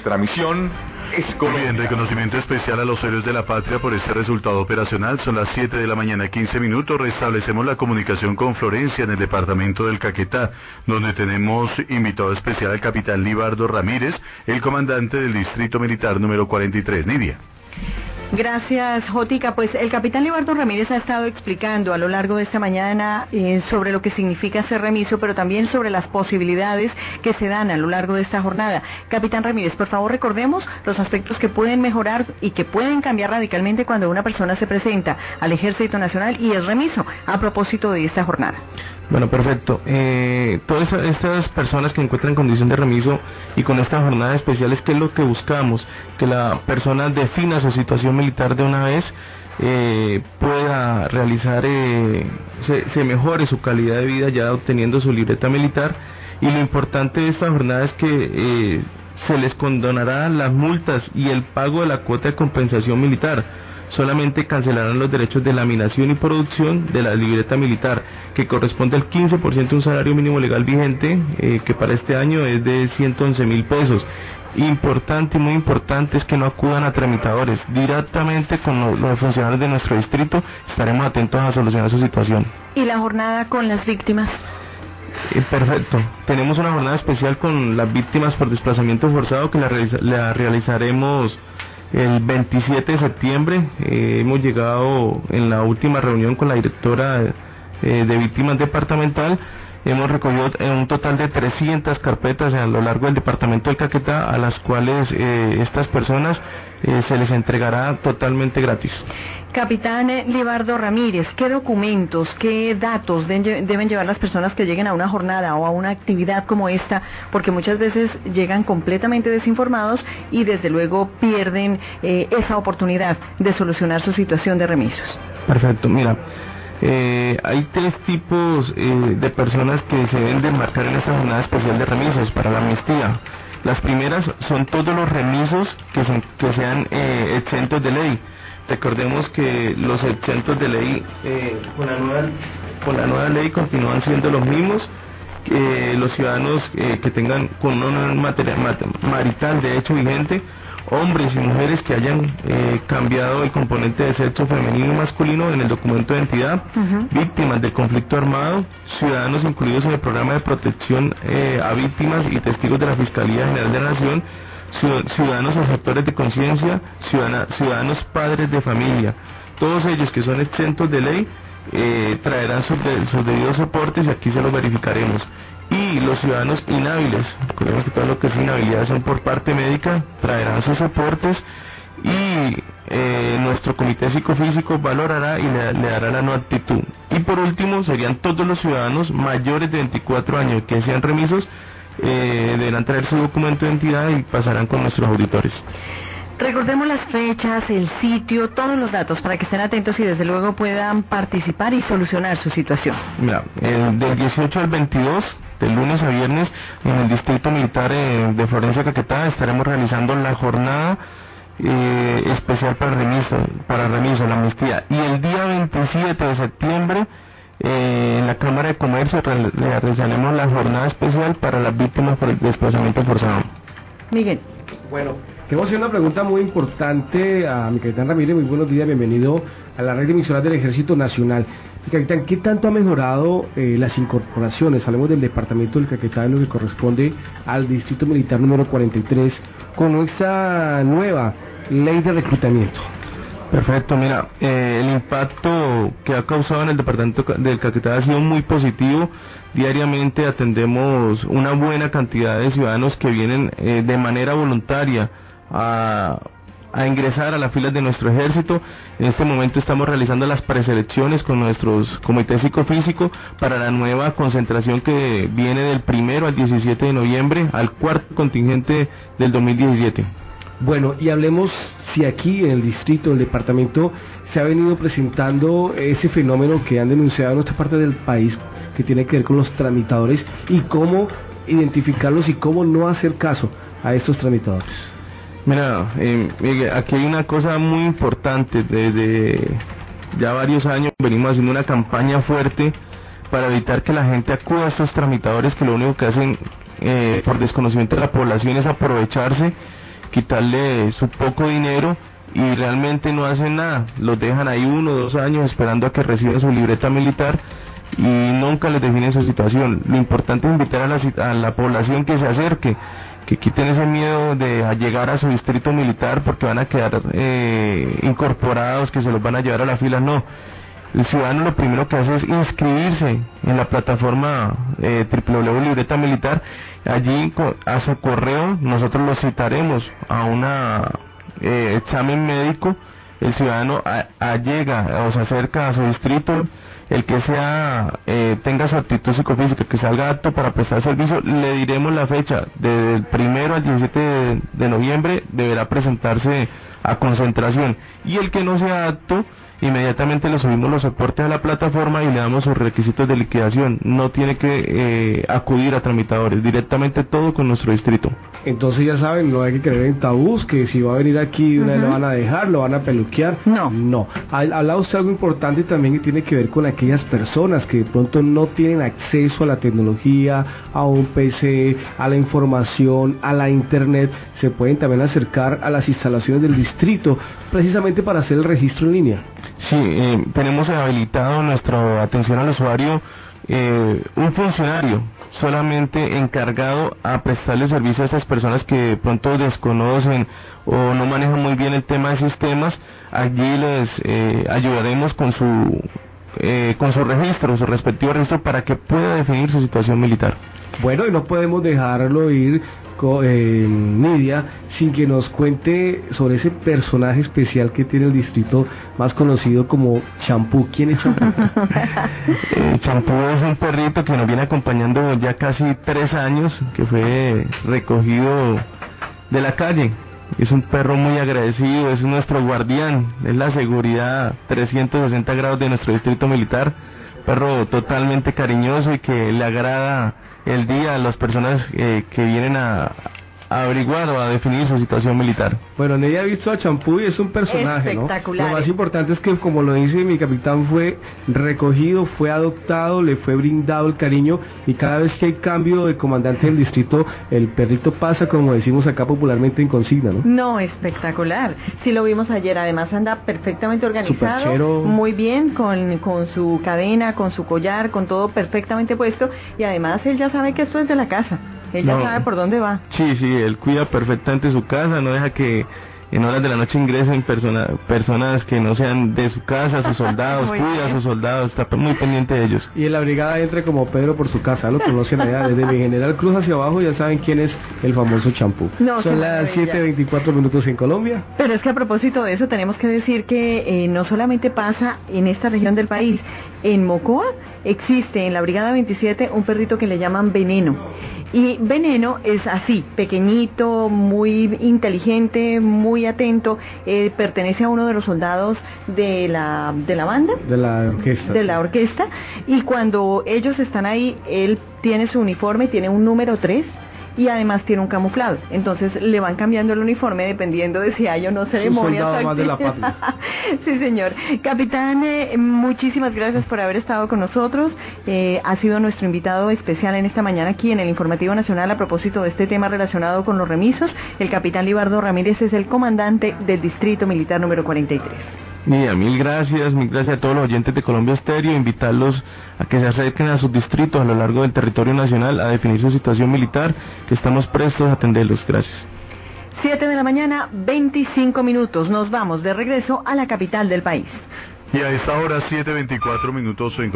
Transmisión es Bien, reconocimiento especial a los héroes de la patria por este resultado operacional. Son las 7 de la mañana, 15 minutos. Restablecemos la comunicación con Florencia en el departamento del Caquetá, donde tenemos invitado especial al capitán Libardo Ramírez, el comandante del distrito militar número 43. Nidia. Gracias, Jotica. Pues el capitán Libardo Ramírez ha estado explicando a lo largo de esta mañana sobre lo que significa ser remiso, pero también sobre las posibilidades que se dan a lo largo de esta jornada. Capitán Ramírez, por favor, recordemos los aspectos que pueden mejorar y que pueden cambiar radicalmente cuando una persona se presenta al Ejército Nacional y es remiso, a propósito de esta jornada. Bueno, perfecto. Todas estas personas que encuentran en condición de remiso y con esta jornada especial, ¿qué es lo que buscamos? Que la persona defina su situación militar de una vez, pueda realizar, se mejore su calidad de vida ya obteniendo su libreta militar. Y lo importante de esta jornada es que se les condonarán las multas y el pago de la cuota de compensación militar. Solamente cancelarán los derechos de laminación y producción de la libreta militar, que corresponde al 15% de un salario mínimo legal vigente, que para este año es de 111.000 pesos. Importante, muy importante, es que no acudan a tramitadores. Directamente con los funcionarios de nuestro distrito estaremos atentos a solucionar su situación. ¿Y la jornada con las víctimas? Perfecto. Tenemos una jornada especial con las víctimas por desplazamiento forzado que la realizaremos el 27 de septiembre. Hemos llegado en la última reunión con la directora de víctimas departamental. Hemos recogido un total de 300 carpetas a lo largo del departamento del Caquetá, a las cuales estas personas se les entregará totalmente gratis. Capitán Libardo Ramírez, ¿qué documentos, qué datos deben llevar las personas que lleguen a una jornada o a una actividad como esta? Porque muchas veces llegan completamente desinformados y desde luego pierden esa oportunidad de solucionar su situación de remisos. Perfecto, mira, hay tres tipos de personas que se deben de embarcar en esta jornada especial de remisos para la amnistía. Las primeras son todos los remisos que sean exentos de ley. Recordemos que los exentos de ley con la nueva ley continúan siendo los mismos. Los ciudadanos que tengan con una materia marital de hecho vigente, hombres y mujeres que hayan cambiado el componente de sexo femenino y masculino en el documento de identidad, víctimas del conflicto armado, ciudadanos incluidos en el programa de protección a víctimas y testigos de la Fiscalía General de la Nación, ciudadanos objetores de conciencia, ciudadanos padres de familia. Todos ellos que son exentos de ley traerán sus debidos soportes y aquí se los verificaremos. Y los ciudadanos inhábiles, recordemos que todo lo que es inhabilidad son por parte médica, traerán sus soportes y nuestro comité psicofísico valorará y le dará la no actitud. Y por último serían todos los ciudadanos mayores de 24 años que sean remisos, deberán traer su documento de identidad y pasarán con nuestros auditores. Recordemos las fechas, el sitio, todos los datos para que estén atentos y desde luego puedan participar y solucionar su situación. Mira, del 18 al 22, de lunes a viernes, en el Distrito Militar de Florencia, Caquetá, estaremos realizando la jornada especial para remiso, la amnistía. Y el día 27 de septiembre, en la Cámara de Comercio realizaremos la jornada especial para las víctimas por el desplazamiento forzado. Miguel. Bueno, queremos hacer una pregunta muy importante a mi capitán Ramírez. Muy buenos días, bienvenido a la red de emisoras del Ejército Nacional. Mi capitán, ¿qué tanto ha mejorado las incorporaciones? Hablemos del departamento del Caquetá, en lo que corresponde al Distrito Militar número 43, con esta nueva ley de reclutamiento. Perfecto, mira, el impacto que ha causado en el departamento del Caquetá ha sido muy positivo. Diariamente atendemos una buena cantidad de ciudadanos que vienen de manera voluntaria a ingresar a las filas de nuestro ejército. En este momento estamos realizando las preselecciones con nuestros comités psicofísicos para la nueva concentración que viene del 1 al 17 de noviembre al cuarto contingente del 2017. Bueno, y hablemos si aquí en el distrito, en el departamento, se ha venido presentando ese fenómeno que han denunciado en nuestra parte del país, que tiene que ver con los tramitadores y cómo identificarlos y cómo no hacer caso a estos tramitadores. Mira, Miguel, aquí hay una cosa muy importante. Desde ya varios años venimos haciendo una campaña fuerte para evitar que la gente acuda a estos tramitadores, que lo único que hacen por desconocimiento de la población es aprovecharse quitarle su poco dinero y realmente no hacen nada, los dejan ahí 1 o 2 años esperando a que reciban su libreta militar y nunca les definen su situación. Lo importante es invitar a la población que se acerque, que quiten ese miedo de llegar a su distrito militar porque van a quedar incorporados, que se los van a llevar a la fila. No, el ciudadano lo primero que hace es inscribirse en la plataforma www.libreta militar. Allí a su correo nosotros lo citaremos a una examen médico. El ciudadano llega o se acerca a su distrito, el que tenga su aptitud psicofísica, que salga apto para prestar servicio, le diremos la fecha, desde el 1 al 17 de noviembre deberá presentarse a concentración, y el que no sea apto, inmediatamente le subimos los soportes a la plataforma y le damos sus requisitos de liquidación. No tiene que acudir a tramitadores, directamente todo con nuestro distrito. Entonces ya saben, no hay que creer en tabús, que si va a venir aquí una vez lo van a dejar, lo van a peluquear. No. Hablaba usted algo importante también que tiene que ver con aquellas personas que de pronto no tienen acceso a la tecnología, a un PC, a la información, a la internet. Se pueden también acercar a las instalaciones del distrito precisamente para hacer el registro en línea. Sí, tenemos habilitado nuestra atención al usuario un funcionario solamente encargado a prestarle servicio a estas personas que de pronto desconocen o no manejan muy bien el tema de sistemas. Allí les ayudaremos con su registro, su respectivo registro, para que pueda definir su situación militar. Bueno, y no podemos dejarlo ir, Nidia, sin que nos cuente sobre ese personaje especial que tiene el distrito, más conocido como Champú. ¿Quién es Champú? Champú es un perrito que nos viene acompañando ya casi 3 años, que fue recogido de la calle. Es un perro muy agradecido, es nuestro guardián, es la seguridad 360 grados de nuestro distrito militar. Perro totalmente cariñoso y que le agrada el día a las personas que vienen a averiguar o a definir su situación militar. Bueno, Nidia ha visto a Champú y es un personaje, espectacular, ¿no? Lo más importante es que, como lo dice mi capitán, fue recogido, fue adoptado, le fue brindado el cariño, y cada vez que hay cambio de comandante del distrito, el perrito pasa, como decimos acá popularmente, en consigna, ¿no? No, espectacular. Sí, lo vimos ayer, además anda perfectamente organizado, Superchero. Muy bien, con su cadena, con su collar, con todo perfectamente puesto, y además él ya sabe que esto es de la casa. Ella sabe por dónde va. Sí, él cuida perfectamente su casa, no deja que en horas de la noche ingresen personas que no sean de su casa, sus soldados, cuida a sus soldados, está muy pendiente de ellos. Y en la brigada entra como Pedro por su casa, lo conocen allá, desde mi General Cruz hacia abajo ya saben quién es el famoso Champú. Son las 7:24 en Colombia. Pero es que a propósito de eso tenemos que decir que no solamente pasa en esta región del país, en Mocoa existe en la brigada 27 un perrito que le llaman Veneno. Y Veneno es así, pequeñito, muy inteligente, muy atento, pertenece a uno de los soldados de la banda, de la orquesta, y cuando ellos están ahí, él tiene su uniforme, tiene un número 3, y además tiene un camuflado, entonces le van cambiando el uniforme dependiendo de si hay o no ceremonias. Más de la patria. Sí, señor. Capitán, muchísimas gracias por haber estado con nosotros. Ha sido nuestro invitado especial en esta mañana aquí en el Informativo Nacional a propósito de este tema relacionado con los remisos. El capitán Libardo Ramírez es el comandante del Distrito Militar número 43. Mira, mil gracias a todos los oyentes de Colombia Estéreo, invitarlos a que se acerquen a sus distritos a lo largo del territorio nacional a definir su situación militar, que estamos prestos a atenderlos. Gracias. 7:25 a.m. Nos vamos de regreso a la capital del país. Y a esta hora, 7:24 en